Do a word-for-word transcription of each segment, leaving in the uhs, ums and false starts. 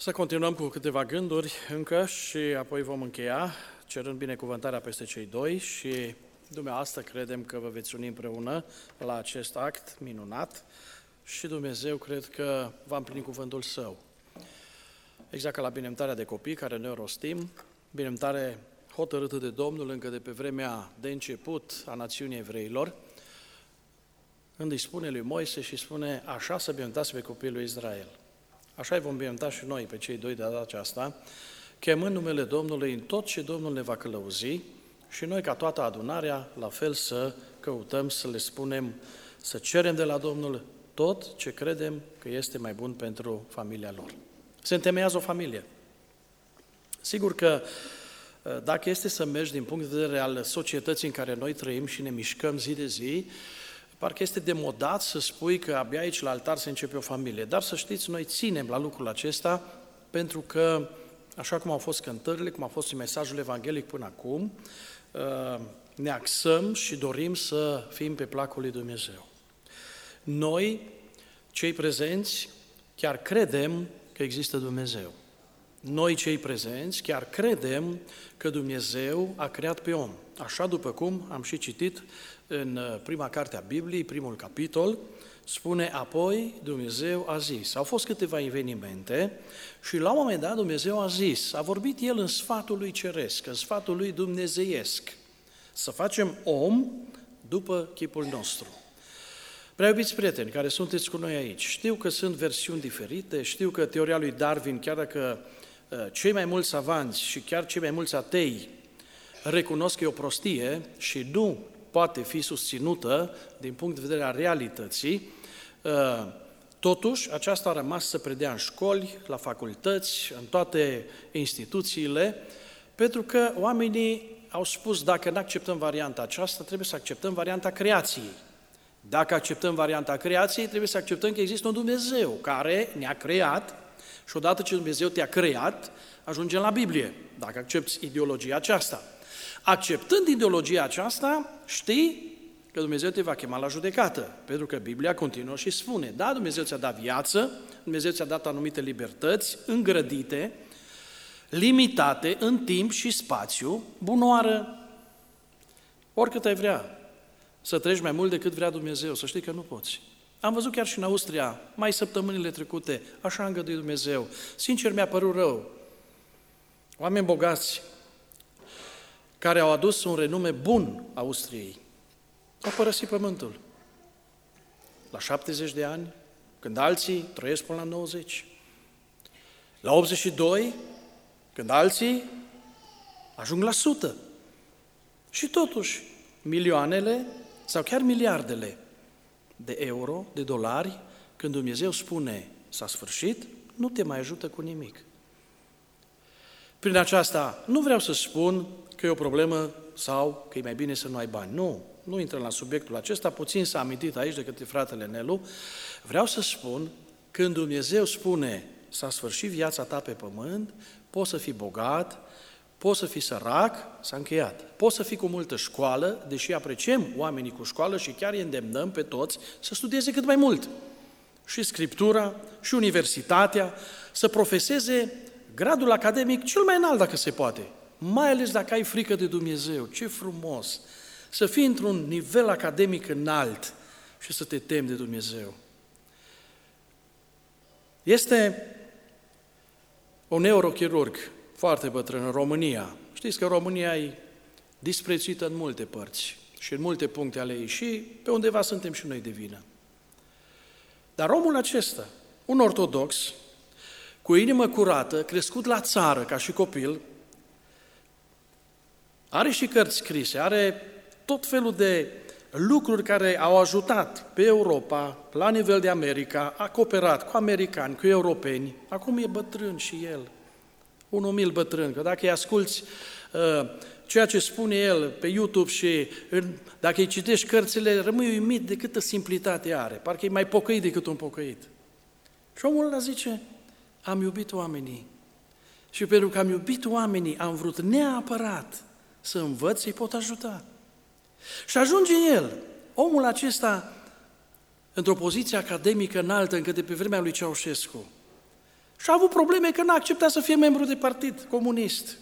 Să continuăm cu câteva gânduri încă și apoi vom încheia, cerând binecuvântarea peste cei doi și dumneavoastră credem că vă veți uni împreună la acest act minunat și Dumnezeu cred că va împlini cuvântul Său. Exact ca la binecuvântarea de copii care noi o rostim, binecuvântare hotărâtă de Domnul încă de pe vremea de început a națiunii evreilor, când îi spune lui Moise și spune așa să binecuvântați pe copiii lui Israel. Așa îi vom binecuvânta și noi pe cei doi de data aceasta, chemând numele Domnului în tot ce Domnul ne va călăuzi și noi ca toată adunarea, la fel să căutăm să le spunem, să cerem de la Domnul tot ce credem că este mai bun pentru familia lor. Se întemeiază o familie. Sigur că dacă este să mergi din punct de vedere al societății în care noi trăim și ne mișcăm zi de zi, parcă este demodat să spui că abia aici la altar se începe o familie. Dar să știți, noi ținem la lucrul acesta pentru că, așa cum au fost cântările, cum a fost și mesajul evanghelic până acum, ne axăm și dorim să fim pe placul lui Dumnezeu. Noi, cei prezenți, chiar credem că există Dumnezeu. Noi, cei prezenți, chiar credem că Dumnezeu a creat pe om. Așa după cum am și citit în prima carte a Bibliei, primul capitol, spune apoi Dumnezeu a zis. Au fost câteva evenimente și la un moment dat Dumnezeu a zis, a vorbit El în sfatul lui ceresc, în sfatul lui dumnezeiesc, să facem om după chipul nostru. Prea iubiți prieteni care sunteți cu noi aici, știu că sunt versiuni diferite, știu că teoria lui Darwin, chiar dacă cei mai mulți savanți și chiar cei mai mulți atei recunosc că e o prostie și nu poate fi susținută din punct de vedere a realității, totuși aceasta a rămas să predea în școli, la facultăți, în toate instituțiile, pentru că oamenii au spus dacă nu acceptăm varianta aceasta, trebuie să acceptăm varianta creației. Dacă acceptăm varianta creației, trebuie să acceptăm că există un Dumnezeu care ne-a creat și odată ce Dumnezeu te-a creat, ajungem la Biblie, dacă accepți ideologia aceasta. Acceptând ideologia aceasta, știi că Dumnezeu te va chema la judecată, pentru că Biblia continuă și spune, da, Dumnezeu ți-a dat viață, Dumnezeu ți-a dat anumite libertăți îngrădite, limitate în timp și spațiu, bunoară, oricât ai vrea să treci mai mult decât vrea Dumnezeu, să știi că nu poți. Am văzut chiar și în Austria, mai săptămânile trecute, așa a îngăduit Dumnezeu. Sincer, mi-a părut rău. Oameni bogați, care au adus un renume bun Austriei, au părăsit pământul. La șaptezeci de ani, când alții trăiesc până la nouăzeci. La optzeci și doi, când alții ajung la o sută. Și totuși, milioanele sau chiar miliardele de euro, de dolari, când Dumnezeu spune s-a sfârșit, nu te mai ajută cu nimic. Prin aceasta nu vreau să spun că e o problemă sau că e mai bine să nu ai bani. Nu, nu intrăm la subiectul acesta, puțin s-a amintit aici de către fratele Nelu. Vreau să spun, când Dumnezeu spune s-a sfârșit viața ta pe pământ, poți să fii bogat, poți să fii sărac, s-a încheiat. Poți să fii cu multă școală, deși apreciem oamenii cu școală și chiar îi îndemnăm pe toți să studieze cât mai mult. Și Scriptura, și universitatea, să profeseze gradul academic cel mai înalt dacă se poate. Mai ales dacă ai frică de Dumnezeu. Ce frumos! Să fii într-un nivel academic înalt și să te temi de Dumnezeu. Este un neurochirurg foarte bătrân în România. Știți că România e disprețuită în multe părți și în multe puncte ale ei și pe undeva suntem și noi de vină. Dar omul acesta, un ortodox, cu inimă curată, crescut la țară ca și copil, are și cărți scrise, are tot felul de lucruri care au ajutat pe Europa, la nivel de America, a cooperat cu americani, cu europeni, acum e bătrân și el, un umil bătrân, că dacă îi asculți uh, ceea ce spune el pe YouTube și în, dacă îi citești cărțile, rămâi uimit de câtă simplitate are, parcă e mai pocăit decât un pocăit. Și omul ăla zice, am iubit oamenii și pentru că am iubit oamenii, am vrut neapărat să învăț să-i pot ajuta. Și ajunge el, omul acesta, într-o poziție academică înaltă, încă de pe vremea lui Ceaușescu, Și a avut probleme că n-a acceptat să fie membru de partid comunist.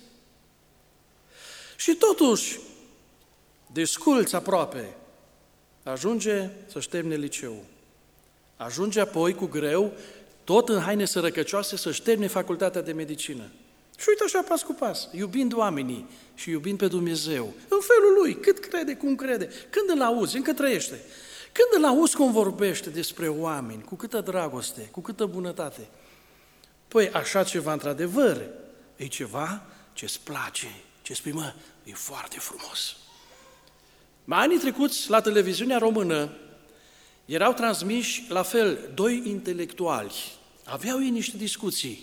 Și totuși, desculți aproape, ajunge să-și termine liceul. Ajunge apoi cu greu, tot în haine sărăcăcioase, să-și termine facultatea de medicină. Și uite așa, pas cu pas, iubind oamenii și iubind pe Dumnezeu, în felul lui, cât crede, cum crede, când îl auzi, încă trăiește, când îl auzi cum vorbește despre oameni, cu câtă dragoste, cu câtă bunătate, păi așa ceva, într-adevăr, e ceva ce-ți place, ce spui, mă, e foarte frumos. Mai anii trecuți, la televiziunea română, erau transmiși, la fel, doi intelectuali. Aveau ei niște discuții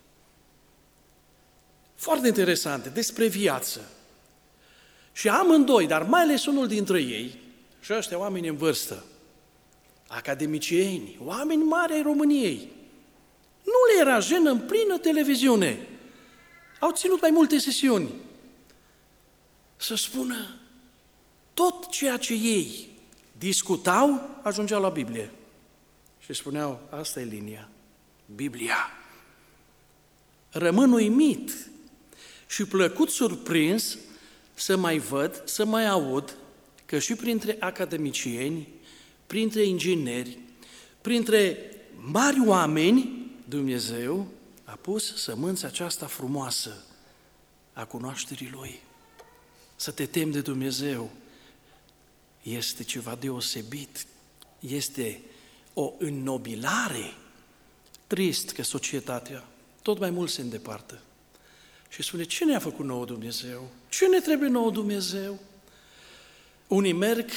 foarte interesante despre viață. Și amândoi, dar mai ales unul dintre ei, și ăștia oameni în vârstă, academicieni, oameni mari ai României, nu le era jenă în plină televiziune. Au ținut mai multe sesiuni să spună tot ceea ce ei discutau, ajungeau la Biblie. Și spuneau, asta e linia, Biblia. Rămân uimit și plăcut surprins să mai văd, să mai aud că și printre academicieni, printre ingineri, printre mari oameni, Dumnezeu a pus sămânța aceasta frumoasă a cunoașterii Lui. Să te temi de Dumnezeu este ceva deosebit, este o înnobilare. Trist că societatea tot mai mult se îndepărtă și spune, ce ne-a făcut nouă Dumnezeu? Ce ne trebuie nouă Dumnezeu? Unii merg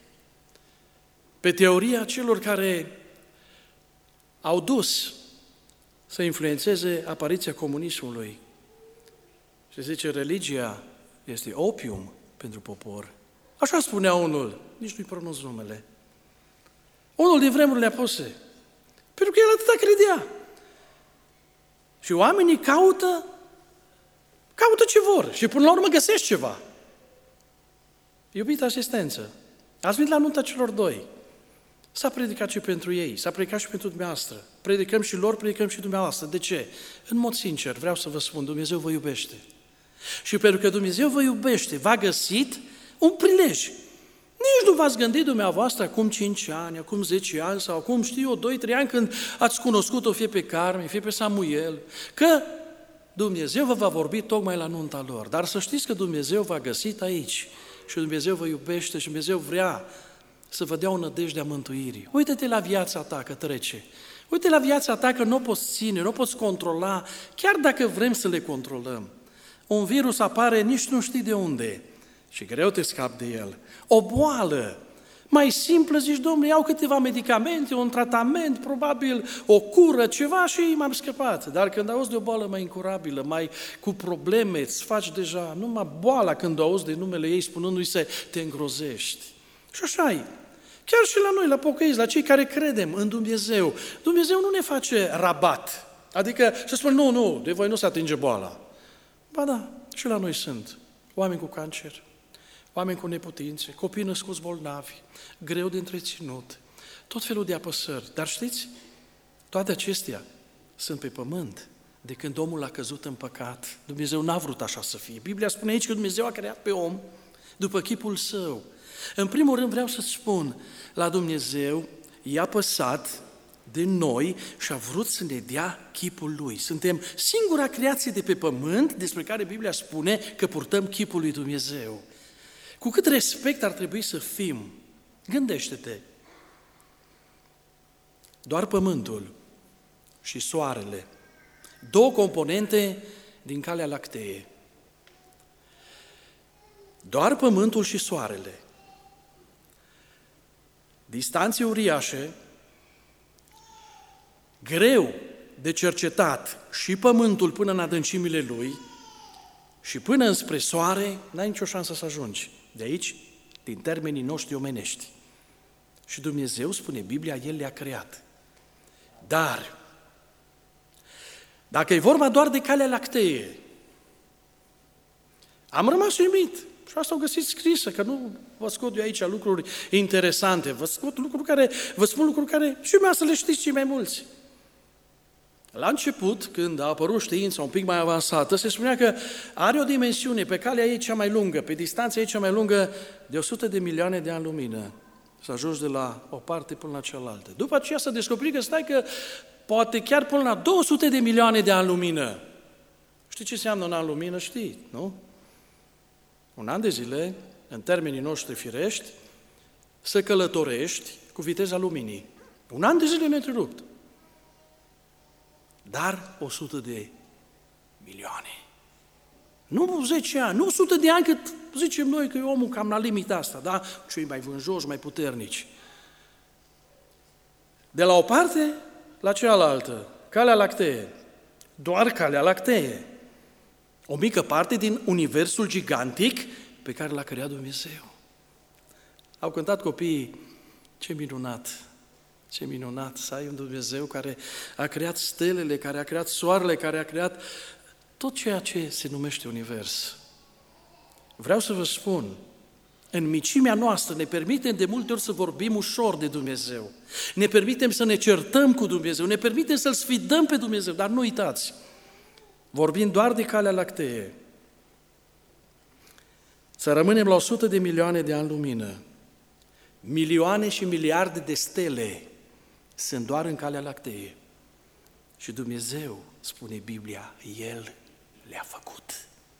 pe teoria celor care au dus să influențeze apariția comunismului. Și zice, religia este opium pentru popor. Așa spunea unul, nici nu-i pronunț numele. Unul din vremurile apuse, pentru că el atâta credea. Și oamenii caută, caută ce vor și până la urmă găsesc ceva. Iubită asistență, ați venit la nunta celor doi. S-a predicat și pentru ei, s-a predicat și pentru dumneavoastră. Predicăm și lor, predicăm și dumneavoastră. De ce? În mod sincer, vreau să vă spun, Dumnezeu vă iubește. Și pentru că Dumnezeu vă iubește, v-a găsit un prilej. Nici nu v-ați gândit dumneavoastră acum cinci ani, acum zece ani sau acum, știu eu, doi trei ani când ați cunoscut-o fie pe Carmen, fie pe Samuel, că Dumnezeu vă va vorbi tocmai la nunta lor. Dar să știți că Dumnezeu v-a găsit aici și Dumnezeu vă iubește și Dumnezeu vrea să vă dea o nădejde a mântuirii. Uită-te la viața ta că trece. Uite la viața ta că nu o poți ține, nu o poți controla, chiar dacă vrem să le controlăm. Un virus apare, nici nu știi de unde și greu te scapi de el. O boală, mai simplă, zici, domnule, iau câteva medicamente, un tratament, probabil o cură, ceva și m-am scăpat. Dar când auzi de o boală mai incurabilă, mai cu probleme, îți faci deja, numai boala când o auzi de numele ei spunându-i să te îngrozești. Și așa e. Chiar și la noi, la pocăiți, la cei care credem în Dumnezeu, Dumnezeu nu ne face rabat. Adică să spun, nu, nu, de voi nu se atinge boala. Ba da, și la noi sunt oameni cu cancer, oameni cu neputințe, copii născuți bolnavi, greu de întreținut, tot felul de apăsări. Dar știți, toate acestea sunt pe pământ. De când omul a căzut în păcat, Dumnezeu n-a vrut așa să fie. Biblia spune aici că Dumnezeu a creat pe om după chipul său. În primul rând vreau să-ți spun, la Dumnezeu i-a păsat de noi și a vrut să ne dea chipul Lui. Suntem singura creație de pe pământ despre care Biblia spune că purtăm chipul lui Dumnezeu. Cu cât respect ar trebui să fim, gândește-te, doar pământul și soarele, două componente din Calea Lactee, doar pământul și soarele, distanțe uriașe, greu de cercetat și pământul până în adâncimile lui și până înspre soare, n-ai nicio șansă să ajungi. De aici, din termenii noștri omenești. Și Dumnezeu, spune Biblia, El le-a creat. Dar, dacă e vorba doar de Calea Lactee, am rămas uimit. Și asta o găsiți scrisă, că nu vă scot eu aici lucruri interesante, vă scot lucruri care, vă spun lucruri care și mai să le știți cei mai mulți. La început, când a apărut știința un pic mai avansată, se spunea că are o dimensiune pe calea ei cea mai lungă, pe distanța ei cea mai lungă de o sută de milioane de ani lumină. Să ajungi de la o parte până la cealaltă. După aceea s-a descoperit că stai că poate chiar până la două sute de milioane de ani lumină. Știi ce înseamnă un an lumină? Știi, nu? Un an de zile, în termenii noștri firești, să călătorești cu viteza luminii. Un an de zile neîntrerupt. Dar o sută de milioane. Nu zece ani, nu o sută de ani, cât zicem noi că e omul cam la limita asta, da? Cei mai vânjoși, mai puternici. De la o parte la cealaltă, Calea Lactee, doar Calea Lactee. O mică parte din universul gigantic pe care l-a creat Dumnezeu. Au cântat copiii, ce minunat, ce minunat să ai un Dumnezeu care a creat stelele, care a creat soarele, care a creat tot ceea ce se numește univers. Vreau să vă spun, în micimea noastră ne permitem de multe ori să vorbim ușor de Dumnezeu. Ne permitem să ne certăm cu Dumnezeu, ne permitem să-L sfidăm pe Dumnezeu, dar nu uitați, vorbim doar de Calea Lactee. Să rămânem la o sută de milioane de ani lumină. Milioane și miliarde de stele sunt doar în Calea Lactee. Și Dumnezeu, spune Biblia, El le-a făcut.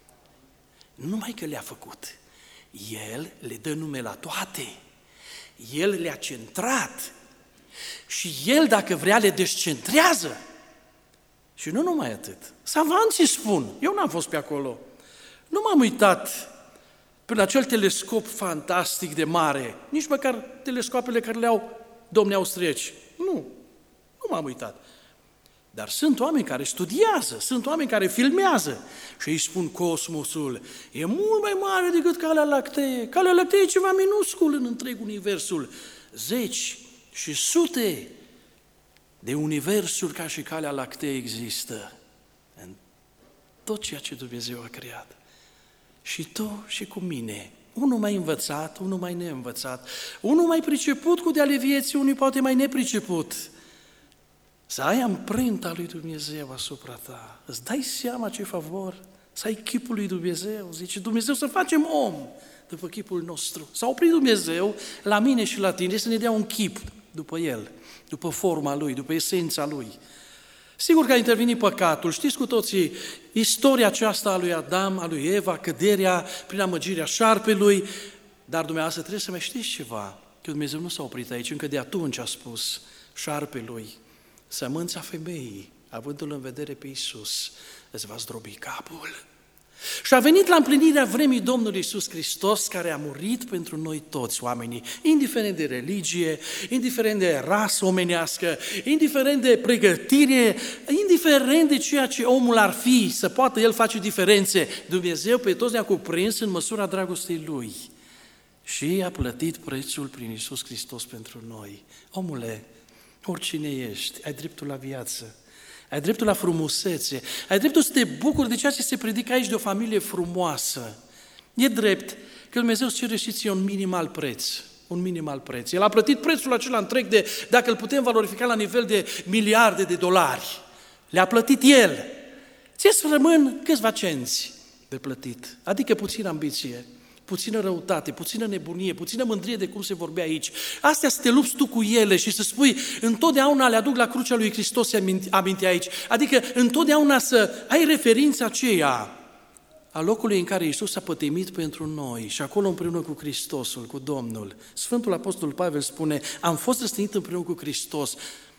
Nu numai că le-a făcut, El le dă nume la toate. El le-a centrat. Și El, dacă vrea, le descentrează. Și nu numai atât. Savanții spun, eu n-am fost pe acolo, nu m-am uitat prin acel telescop fantastic de mare, nici măcar telescoapele care le-au domnii austrieci. Nu, nu m-am uitat. Dar sunt oameni care studiază, sunt oameni care filmează și îi spun cosmosul e mult mai mare decât Calea Lactee. Calea Lactee e ceva minuscul în întreg universul. Zeci și sute de universuri ca și Calea Lactee există în tot ceea ce Dumnezeu a creat. Și tu și cu mine, unul mai învățat, unul mai neînvățat, unul mai priceput cu de-ale vieții, unul poate mai nepriceput. Să ai amprenta lui Dumnezeu asupra ta, îți dai seama ce favor, să ai chipul lui Dumnezeu, zice Dumnezeu să facem om după chipul nostru. S-a oprit Dumnezeu la mine și la tine să ne dea un chip după El, după forma Lui, după esența Lui. Sigur că a intervenit păcatul, știți cu toții istoria aceasta a lui Adam, a lui Eva, căderea prin amăgirea șarpelui, dar dumneavoastră trebuie să mai știți ceva, că Dumnezeu nu s-a oprit aici, încă de atunci a spus șarpelui, sămânța femeii, avându-l în vedere pe Iisus, îți va zdrobi capul. Și a venit la împlinirea vremii Domnului Iisus Hristos, care a murit pentru noi toți oamenii, indiferent de religie, indiferent de rasă omenească, indiferent de pregătire, indiferent de ceea ce omul ar fi, să poată el face diferențe. Dumnezeu pe toți ne-a cuprins în măsura dragostei Lui și a plătit prețul prin Iisus Hristos pentru noi. Omule, oricine ești, ai dreptul la viață. Ai dreptul la frumusețe, ai dreptul să te bucuri de ceea ce se predică aici de o familie frumoasă. E drept că Dumnezeu îți cere și ție un minimal preț, un minimal preț. El a plătit prețul acela întreg de, dacă îl putem valorifica la nivel de miliarde de dolari. Le-a plătit El. Ție-ți rămân câțiva cenți de plătit, adică puțină ambiție, puțină răutate, puțină nebunie, puțină mândrie de cum se vorbea aici. Astea să te lupți tu cu ele și să spui, întotdeauna le aduc la crucea lui Hristos aminte aici. Adică întotdeauna să ai referința aceea a locului în care Iisus a pătimit pentru noi și acolo împreună cu Hristosul, cu Domnul. Sfântul Apostol Pavel spune, am fost răstignit împreună cu Hristos,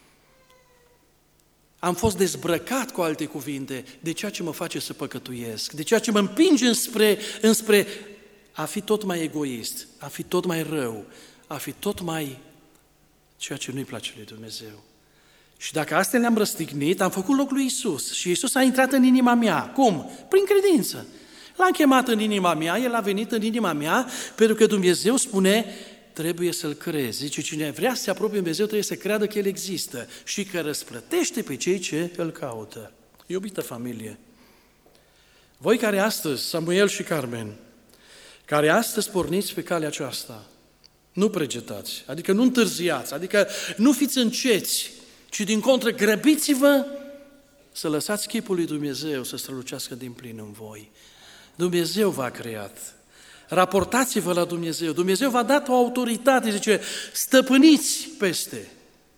am fost dezbrăcat, cu alte cuvinte, de ceea ce mă face să păcătuiesc, de ceea ce mă împinge înspre, înspre a fi tot mai egoist, a fi tot mai rău, a fi tot mai ceea ce nu-i place lui Dumnezeu. Și dacă astea le-am răstignit, am făcut loc lui Iisus și Iisus a intrat în inima mea. Cum? Prin credință. L-am chemat în inima mea, El a venit în inima mea, pentru că Dumnezeu spune, trebuie să-L crezi. Zice, cine vrea să se apropie Dumnezeu trebuie să creadă că El există și că răsplătește pe cei ce Îl caută. Iubită familie, voi care astăzi, Samuel și Carmen, care astăzi porniți pe calea aceasta, nu pregetați, adică nu întârziați, adică nu fiți înceți, ci din contră grăbiți-vă să lăsați chipul lui Dumnezeu să strălucească din plin în voi. Dumnezeu v-a creat. Raportați-vă la Dumnezeu. Dumnezeu v-a dat o autoritate, zice, stăpâniți peste.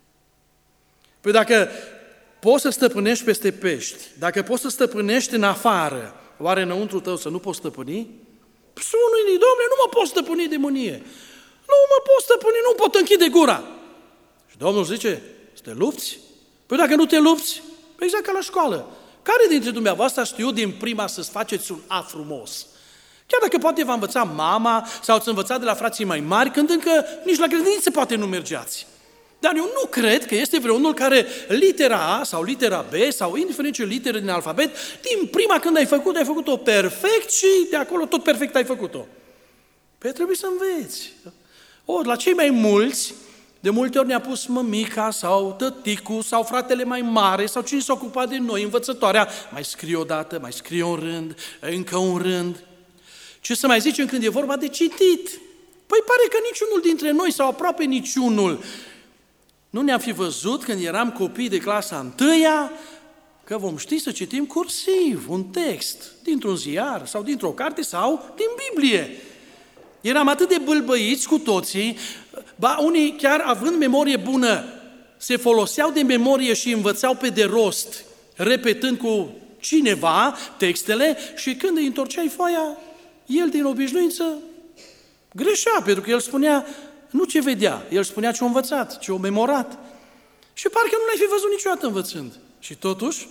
Păi dacă poți să stăpânești peste pești, dacă poți să stăpânești în afară, oare înăuntru tău să nu poți stăpâni? Spune-i, Dom'le, nu mă pot stăpâni de mânie. Nu mă pot stăpâni, nu pot închide gura. Și Domnul zice, să te lupți? Păi dacă nu te lupți, păi exact ca la școală. Care dintre dumneavoastră știu din prima să-ți faceți un A frumos? Chiar dacă poate v-a învățat mama sau ați învățat de la frații mai mari, când încă nici la grădiniță poate nu mergeați. Dar eu nu cred că este vreunul care litera A sau litera B sau indiferent ce literă din alfabet, din prima când ai făcut, ai făcut-o perfect și de acolo tot perfect ai făcut-o. Păi trebuie să înveți. O, la cei mai mulți, de multe ori ne-a pus mămica sau tăticul sau fratele mai mare sau cine s-a ocupat de noi, învățătoarea, mai scrie o dată, mai scrie un rând, încă un rând. Ce să mai zicem când e vorba de citit? Păi pare că niciunul dintre noi sau aproape niciunul nu ne-am fi văzut când eram copii de clasa întâia că vom ști să citim cursiv, un text, dintr-un ziar sau dintr-o carte sau din Biblie. Eram atât de bâlbăiți cu toții, ba unii chiar având memorie bună, se foloseau de memorie și învățau pe de rost, repetând cu cineva textele și când îi întorceai foaia, el din obișnuință greșea, pentru că el spunea nu ce vedea, el spunea ce a învățat, ce a memorat. Și parcă nu l-ai fi văzut niciodată învățând. Și totuși,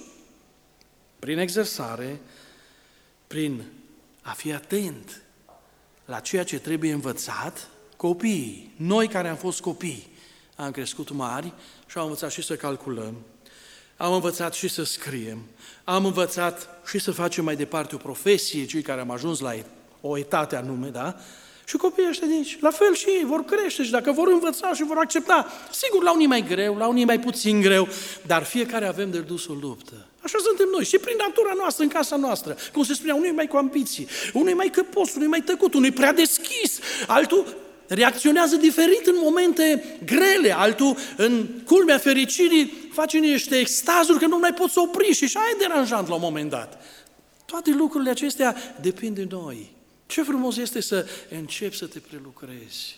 prin exersare, prin a fi atent la ceea ce trebuie învățat, copiii, noi care am fost copii, am crescut mari și am învățat și să calculăm, am învățat și să scriem, am învățat și să facem mai departe o profesie, cei care am ajuns la o etate anume, da? Și copiii ăștia de aici, la fel și ei, vor crește și dacă vor învăța și vor accepta, sigur, la unii mai greu, la unii mai puțin greu, dar fiecare avem de dus o luptă. Așa suntem noi și prin natura noastră, în casa noastră. Cum se spunea, unul e mai cu ambiții, unul e mai căpos, unul e mai tăcut, unul e prea deschis, altul reacționează diferit în momente grele, altul în culmea fericirii face niște extazuri că nu mai poți opri și așa e deranjant la un moment dat. Toate lucrurile acestea depind de noi. Ce frumos este să începi să te prelucrezi.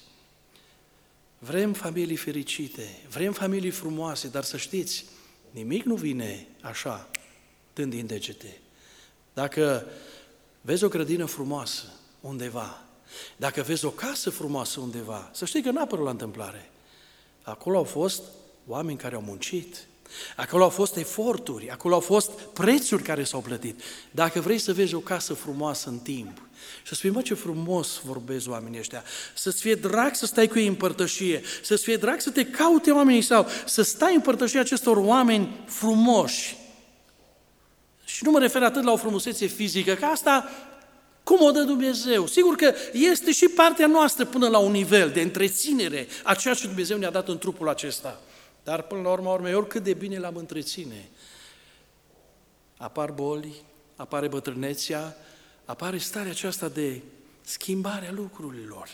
Vrem familii fericite, vrem familii frumoase, dar să știți, nimic nu vine așa, dând din degete. Dacă vezi o grădină frumoasă undeva, dacă vezi o casă frumoasă undeva, să știi că n-a apărut la întâmplare. Acolo au fost oameni care au muncit, acolo au fost eforturi, acolo au fost prețuri care s-au plătit. Dacă vrei să vezi o casă frumoasă în timp, și să spui, mă, ce frumos vorbesc oamenii ăștia, să-ți fie drag să stai cu ei în părtășie, să-ți fie drag să te caute oamenii sau să stai în părtășie acestor oameni frumoși. Și nu mă refer atât la o frumusețe fizică, că asta cum o dă Dumnezeu. Sigur că este și partea noastră până la un nivel de întreținere a ceea ce Dumnezeu ne-a dat în trupul acesta. Dar până la urmă, urmei, oricât de bine l-am întreține, apar boli, apare bătrânețea, apare starea aceasta de schimbare a lucrurilor.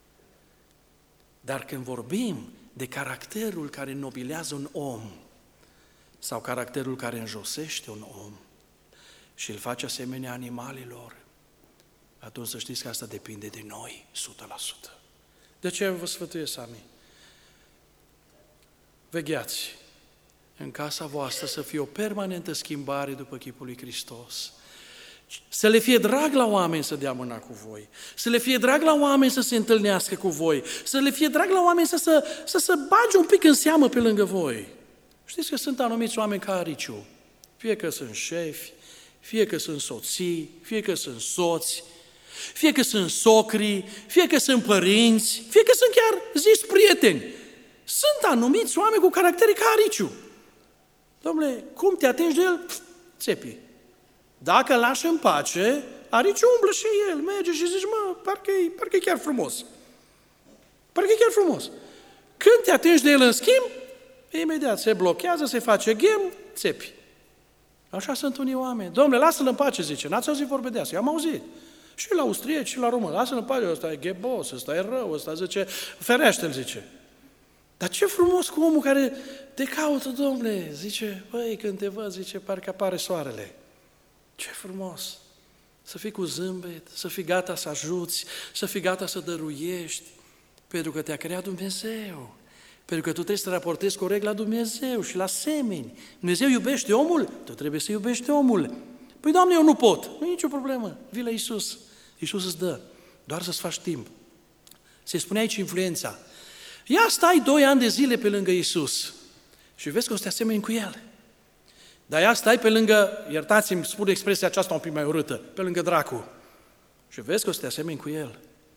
Dar când vorbim de caracterul care nobilează un om sau caracterul care înjosește un om și îl face asemenea animalelor, atunci să știți că asta depinde de noi, o sută la sută. De aceea vă sfătuiesc, amii. Vegheați în casa voastră să fie o permanentă schimbare după chipul lui Hristos. Să le fie drag la oameni să dea mâna cu voi, să le fie drag la oameni să se întâlnească cu voi, să le fie drag la oameni să se să, să bage un pic în seamă pe lângă voi. Știți că sunt anumiți oameni ca Ariciu, fie că sunt șefi, fie că sunt soții, fie că sunt soți, fie că sunt socri, fie că sunt părinți, fie că sunt chiar zis prieteni. Sunt anumiți oameni cu caractere ca Ariciu. Dom'le, cum te atingi de el? Țepi. Dacă îl lași în pace, Ariciu umblă și el, merge și zici, mă, parcă-i, parcă-i chiar frumos. Parcă-i chiar frumos. Când te atingi de el în schimb, imediat se blochează, se face ghem, țepi. Așa sunt unii oameni. Dom'le, lasă-l în pace, zice. N-ați auzit vorbe de asta? Eu am auzit. Și la austrieci, și la român. Lasă-l în pace, ăsta e ghebos, ăsta e rău, ăsta zice, ferește-l, zice. Dar ce frumos cu omul care te caută, Domnule, zice, băi, când te văd, zice, parcă apare soarele. Ce frumos! Să fii cu zâmbet, să fii gata să ajuți, să fii gata să dăruiești, pentru că te-a creat Dumnezeu. Pentru că tu trebuie să te raportezi corect la Dumnezeu și la semeni. Dumnezeu iubește omul, tu trebuie să iubești omul. Păi, Doamne, eu nu pot. Nu e nicio problemă. Vii la Iisus. Iisus îți dă. Doar să-ți faci timp. Se spune aici influența. Ia stai doi ani de zile pe lângă Iisus și vezi că o să te asemeni cu El. Dar ia stai pe lângă, iertați-mi, spun expresia aceasta un pic mai urâtă, pe lângă dracu. Și vezi că o să te asemeni cu El.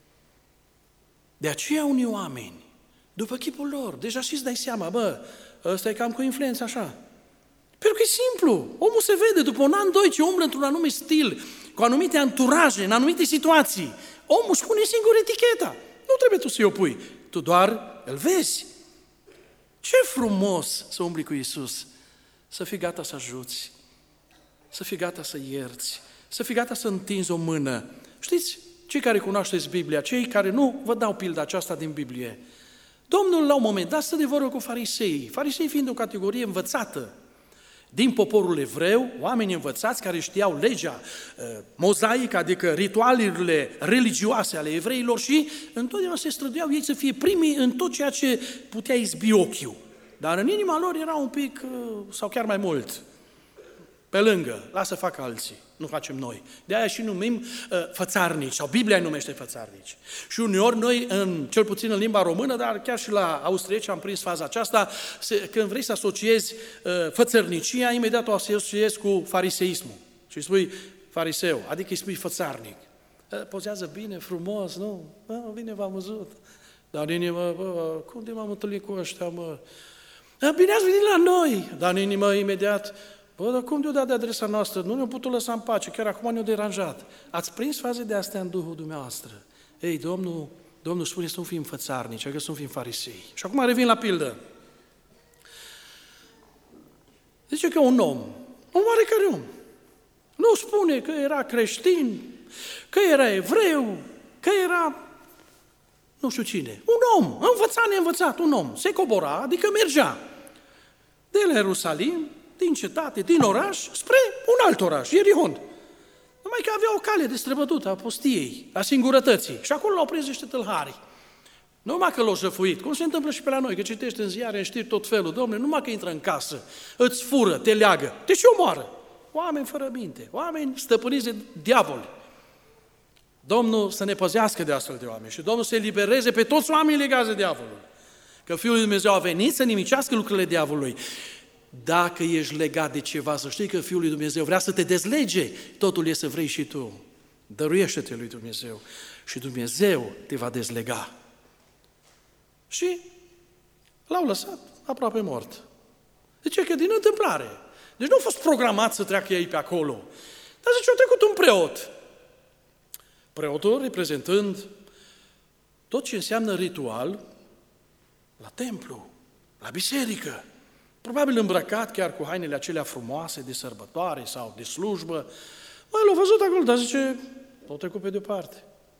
De aceea unii oameni, după chipul lor, deja și-ți dai seama, bă, ăsta e cam cu influență așa. Pentru că e simplu. Omul se vede după un an, doi, ce umblă într-un anumit stil, cu anumite anturaje, în anumite situații. Omul își pune singur eticheta. Nu trebuie tu să-i o pui. Tu doar îl vezi. Ce frumos să umbli cu Iisus. Să fii gata să ajuți, să fii gata să ierți, să fii gata să întinzi o mână. Știți, cei care cunoașteți Biblia, cei care nu, vă dau pilda aceasta din Biblie. Domnul, la un moment dat, stă de vorbă cu farisei, farisei fiind o categorie învățată din poporul evreu, oameni învățați care știau legea uh, mozaică, adică ritualurile religioase ale evreilor și întotdeauna se străduiau ei să fie primii în tot ceea ce putea izbi ochiul. Dar în inima lor era un pic, sau chiar mai mult, pe lângă, lasă facă alții, nu facem noi. De aia și numim uh, fățarnici, sau Biblia îi numește fățarnici. Și uneori noi, în, cel puțin în limba română, dar chiar și la austrieci am prins faza aceasta, se, când vrei să asociezi uh, fățărnicia, imediat o asociezi cu fariseismul. Și spui fariseu, adică îi spui fățarnic. Uh, pozează bine, frumos, nu? Uh, bine v-am văzut. Dar în inimă, bă, cum de m-am întâlnit cu ăștia, mă? Bine ați venit la noi, dar în inimă imediat, bă, dar cum de-o dat de adresa noastră? Nu ne-au putut lăsa în pace, chiar acum ne-au deranjat. Ați prins faze de astea în Duhul dumneavoastră. Ei, Domnul, Domnul spune să nu fim fățarnici, adică să nu fim farisei. Și acum revin la pildă. Zice că un om, un oarecare om, nu spune că era creștin, că era evreu, că era nu știu cine, un om, învățat, neînvățat, un om, se cobora, adică mergea de la Ierusalim, din cetate, din oraș, spre un alt oraș, Ierihon. Numai că avea o cale de străbătută a pustiei, a singurătății și acolo l-au prins niște tâlhari. Numai că l-au jăfuit, cum se întâmplă și pe la noi, că citești în ziare, în știri tot felul, Dom'le, numai că intră în casă, îți fură, te leagă, te și omoară. Oameni fără minte, oameni stăpâniți de diavoli. Domnul să ne păzească de astfel de oameni și Domnul să elibereze pe toți oamenii legați de diavolul. Că Fiul lui Dumnezeu a venit să nimicească lucrurile diavolului. Dacă ești legat de ceva, să știi că Fiul lui Dumnezeu vrea să te dezlege, totul e să vrei și tu. Dăruiește-te lui Dumnezeu și Dumnezeu te va dezlega. Și l-au lăsat aproape mort. Zice că din întâmplare. Deci nu a fost programat să treacă ei pe acolo. Dar zice, a trecut un preot. Preotul reprezentând tot ce înseamnă ritual la templu, la biserică. Probabil îmbrăcat chiar cu hainele acelea frumoase de sărbătoare sau de slujbă. Măi, l-au văzut acolo, dar zice, au trecut pe departe.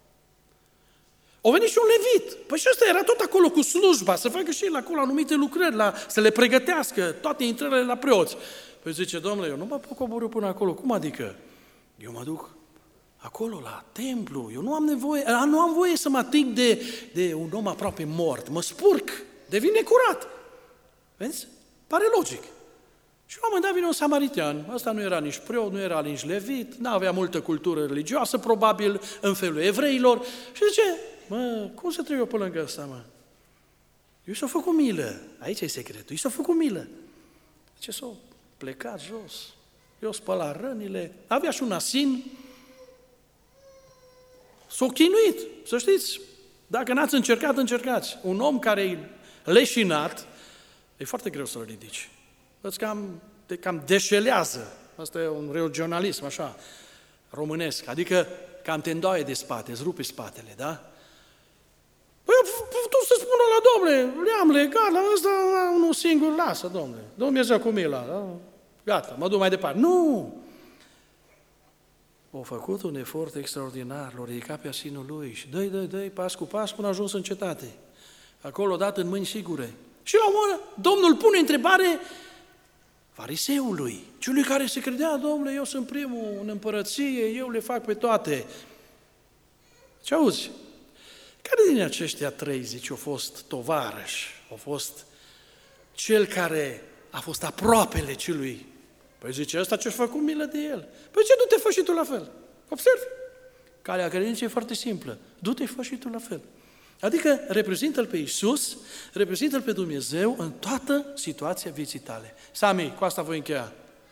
Au venit și un levit. Păi și ăsta era tot acolo cu slujba, să facă și el acolo anumite lucrări, la, să le pregătească toate intrările la preoți. Păi zice, Domnule, eu nu mă pot coborî până acolo. Cum adică? Eu mă duc acolo, la templu. Eu nu am nevoie, nu am voie să mă ating de, de un om aproape mort. Mă spurc, devin necurat. Vezi? Pare logic. Și la un moment dat vine un samaritean. Ăsta nu era nici preot, nu era nici levit, n-avea multă cultură religioasă, probabil în felul evreilor. Și zice, mă, cum să trec eu pe lângă ăsta, mă? Eu s-o făcut milă. Aici e secretul. Eu s-o făcut milă. Zice, s-o plecat jos. Eu spăla rănile. Avea și un asin. S-o chinuit. Să știți, dacă n-ați încercat, încercați. Un om care e leșinat, e foarte greu să-l ridici. Îți cam, te cam deșelează. Asta e un regionalism, așa, românesc. Adică cam te îndoaie de spate, îți rupe spatele, da? Păi tu să spună la Domnule, le-am legat, la ăsta unul singur, lasă, Domnule. Dumnezeu cu mila, da? Gata, mă duc mai departe. Nu! Au făcut un efort extraordinar, l-au ridicat pe asinul lui și dă-i, dă-i, dă-i, pas cu pas până a ajuns în cetate. Acolo, dat în mâini sigure. Și la urmă, Domnul pune întrebare fariseului, celui care se credea, Domnule, eu sunt primul în împărăție, eu le fac pe toate. Ce auzi? Care din aceștia trei, zice, au fost tovarăși, au fost cel care a fost aproapele celui? Păi zice, ăsta ce-a făcut milă de el? Păi ce, du-te, fă și tu la fel. Observi. Calea credinței e foarte simplă. Du-te, fă și tu la fel. Adică reprezintă-L pe Iisus, reprezintă-L pe Dumnezeu în toată situația vieții tale. Sami, cu asta voi încheia.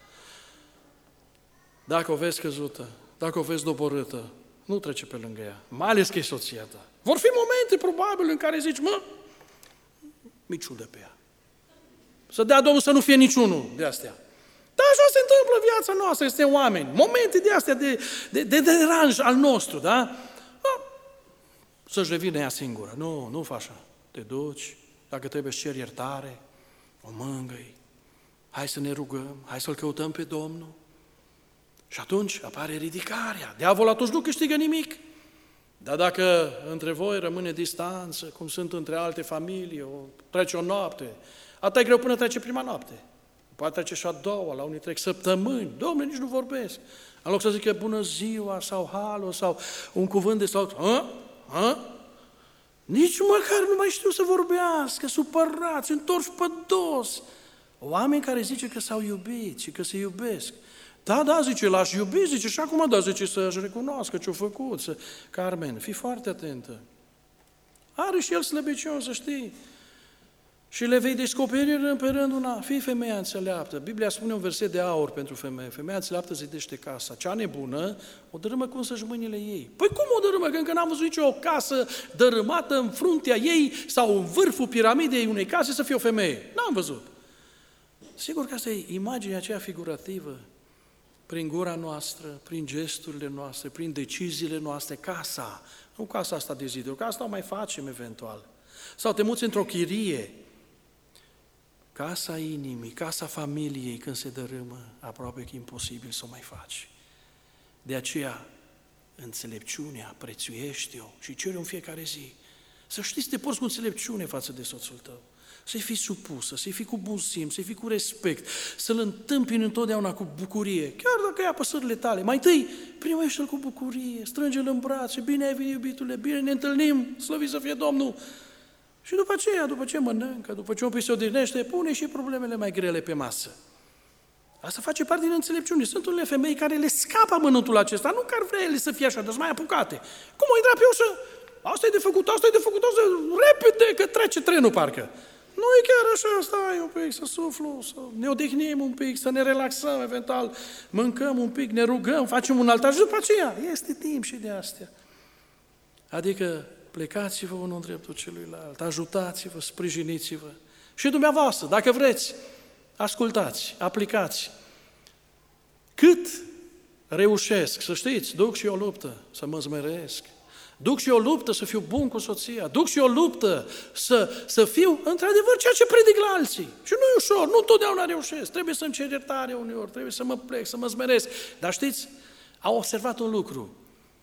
Dacă o vezi căzută, dacă o vezi doborâtă, nu trece pe lângă ea, mai ales că e soția ta. Vor fi momente probabil în care zici, mă, miciudă pe ea. Să dea Domnul să nu fie niciunul de astea. Dar așa se întâmplă viața noastră, este oameni. Momente de astea de, de, de deranj al nostru, da? Să-și revină ea singură. Nu, nu faci așa. Te duci, dacă trebuie să ceri iertare, o mângâi, hai să ne rugăm, hai să-L căutăm pe Domnul. Și atunci apare ridicarea. Diavolul atunci nu câștigă nimic. Dar dacă între voi rămâne distanță, cum sunt între alte familii, o, trece o noapte, atât e greu până trece prima noapte. Poate trece și a doua, la unii trec săptămâni. Dom'le, nici nu vorbesc. În loc să zică bună ziua sau halo sau un cuvânt de sau... A? A? Nici măcar nu mai știu să vorbească, supărați, întorși pe dos. Oameni care zice că s-au iubit și că se iubesc. Da, da, zice, l-aș iubi, zice, și acum da, zice, să-și recunoască ce-a făcut. Să... Carmen, fii foarte atentă. Are și el slăbiciuni, să știi. Și le vei descoperi rând pe rând una. Fii femeia înțeleaptă. Biblia spune un verset de aur pentru femeie. Femeia înțeleaptă zidește casa. Cea nebună o dărâmă cu însăși mâinile ei. Păi cum o dărâmă? Că încă n-am văzut nicio o casă dărâmată în fruntea ei sau în vârful piramidei unei case să fie o femeie. N-am văzut. Sigur că asta e imaginea aceea figurativă. Prin gura noastră, prin gesturile noastre, prin deciziile noastre, casa. Nu casa asta de ziduri, că asta o mai facem eventual. Sau te muți într-o chirie. Casa inimii, casa familiei, când se dărâmă, aproape că e imposibil să o mai faci. De aceea, înțelepciunea, prețuiește-o și cere-o în fiecare zi. Să știi să te porți cu înțelepciune față de soțul tău. Să-i fii supusă, să-i fii cu bun simț, să-i fii cu respect, să-l întâmpini întotdeauna cu bucurie, chiar dacă ai apăsările tale. Mai întâi, primește-l cu bucurie, strânge-l în brațe, bine ai venit, iubitule, bine ne întâlnim, slăvit să fie Domnul. Și după aceea, după ce mănâncă, după ce un pic se odihnește, pune și problemele mai grele pe masă. Asta face parte din înțelepciune. Sunt unele femei care le scapă amănuntul acesta, nu că ar vrea ele să fie așa, dar mai apucate. Cum o intra pe ușă? Asta e de făcut, asta e de făcut, asta e repede, că trece trenul parcă. Nu e chiar așa, stai un pic, să suflu, să ne odihnim un pic, să ne relaxăm, eventual, mâncăm un pic, ne rugăm, facem un altar și după aceea este timp și de astea. Adică plecați-vă unul în dreptul celuilalt, ajutați-vă, sprijiniți-vă. Și dumneavoastră, dacă vreți, ascultați, aplicați. Cât reușesc, să știți, duc și o luptă să mă zmeresc, duc și o luptă să fiu bun cu soția, duc și o luptă să, să fiu, într-adevăr, ceea ce predic la alții. Și nu e ușor, nu întotdeauna reușesc, trebuie să-mi cer iertare uneori, trebuie să mă plec, să mă zmeresc. Dar știți, au observat un lucru.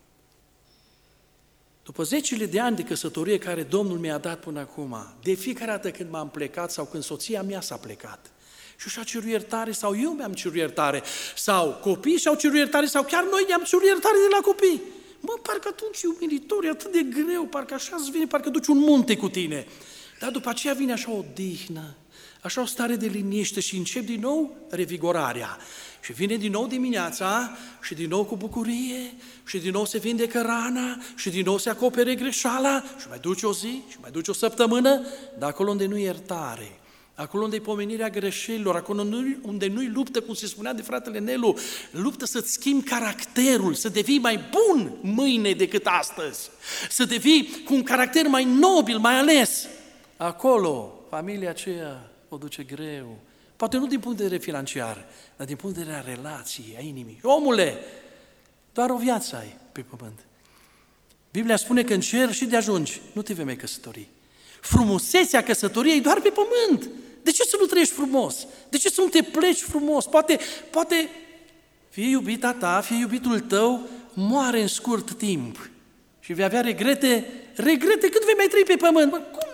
După zecile de ani de căsătorie care Domnul mi-a dat până acum, de fiecare dată când m-am plecat sau când soția mea s-a plecat, și și-a cerut iertare sau eu mi-am cerut iertare, sau copiii și-au cerut iertare sau chiar noi ne-am cerut iertare de la copii. Mă, parcă atunci e umilitor, e atât de greu, parcă așa îți vine, parcă duci un munte cu tine. Dar după aceea vine așa o dihnă, așa o stare de liniște și încep din nou revigorarea. Și vine din nou dimineața și din nou cu bucurie și din nou se vindecă rana și din nou se acopere greșeala și mai duce o zi și mai duce o săptămână, dar acolo unde nu e iertare, acolo unde e pomenirea greșelilor, acolo unde nu-i luptă, cum se spunea de fratele Nelu, luptă să-ți schimbi caracterul, să devii mai bun mâine decât astăzi, să devii cu un caracter mai nobil, mai ales. Acolo, familia aceea o duce greu. Poate nu din punct de vedere financiar, dar din punct de vedere a relației, a inimii. Omule, doar o viață ai pe pământ. Biblia spune că în cer și de ajungi, nu te vei mai căsători. Frumusețea căsătoriei e doar pe pământ. De ce să nu trăiești frumos? De ce să nu te pleci frumos? Poate, poate fie iubita ta, fie iubitul tău, moare în scurt timp și vei avea regrete, regrete cât vei mai trăi pe pământ. Bă, cum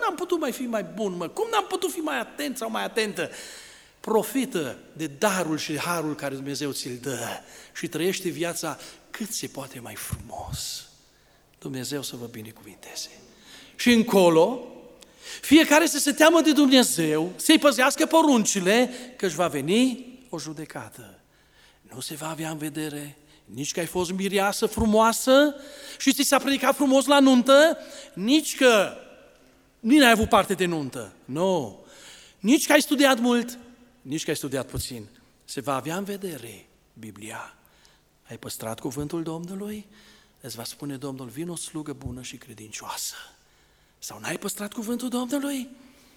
n-am putut mai fi mai bun, mă? Cum n-am putut fi mai atent sau mai atentă? Profită de darul și harul care Dumnezeu ți-l dă și trăiește viața cât se poate mai frumos. Dumnezeu să vă binecuvinteze. Și încolo, fiecare să se teamă de Dumnezeu, să-i păzească poruncile, că își va veni o judecată. Nu se va avea în vedere nici că ai fost mireasă frumoasă și ți s-a predicat frumos la nuntă, nici că nici n-ai avut parte de nuntă. Nu. Nici că ai studiat mult, nici că ai studiat puțin. Se va avea în vedere Biblia. Ai păstrat cuvântul Domnului? Îți va spune Domnul, vin o slugă bună și credincioasă. Sau n-ai păstrat cuvântul Domnului?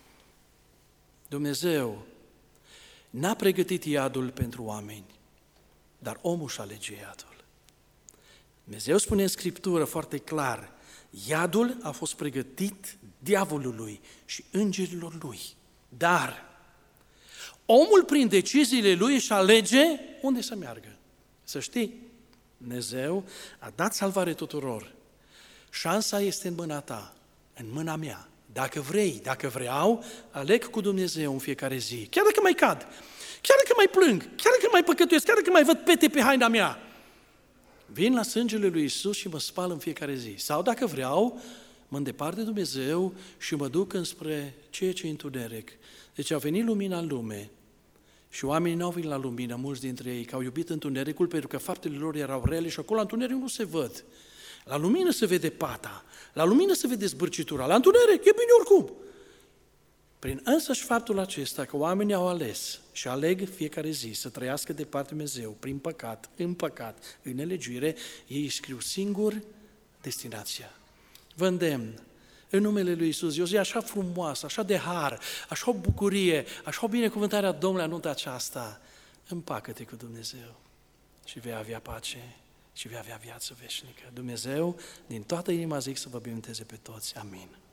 Dumnezeu n-a pregătit iadul pentru oameni, dar omul și alege iadul. Dumnezeu spune în Scriptură foarte clar, iadul a fost pregătit diavolului și îngerilor lui. Dar omul prin deciziile lui își alege unde să meargă. Să știi, Dumnezeu a dat salvare tuturor. Șansa este în mâna ta, în mâna mea. Dacă vrei, dacă vreau, aleg cu Dumnezeu în fiecare zi. Chiar dacă mai cad, chiar dacă mai plâng, chiar dacă mai păcătuiesc, chiar dacă mai văd pete pe haina mea, vin la sângele lui Iisus și mă spal în fiecare zi. Sau dacă vreau, mă îndepart de Dumnezeu și mă duc înspre ceea ce e întuneric. Deci a venit lumina în lume și oamenii n-au venit la lumină, mulți dintre ei, că au iubit întunericul pentru că faptele lor erau rele și acolo la întuneric nu se văd. La lumină se vede pata, la lumină se vede zbârcitura, la întuneric e bine oricum. Prin însăși faptul acesta că oamenii au ales și aleg fiecare zi să trăiască departe de Dumnezeu, prin păcat, în păcat, în nelegiuire, ei scriu singur destinația. Vă îndemn, în numele lui Iisus, e o zi așa frumoasă, așa de har, așa o bucurie, așa o binecuvântare a Domnului anuntă aceasta. Împacă-te cu Dumnezeu și vei avea pace și vei avea viață veșnică. Dumnezeu, din toată inima zic să vă binecuvânteze pe toți. Amin.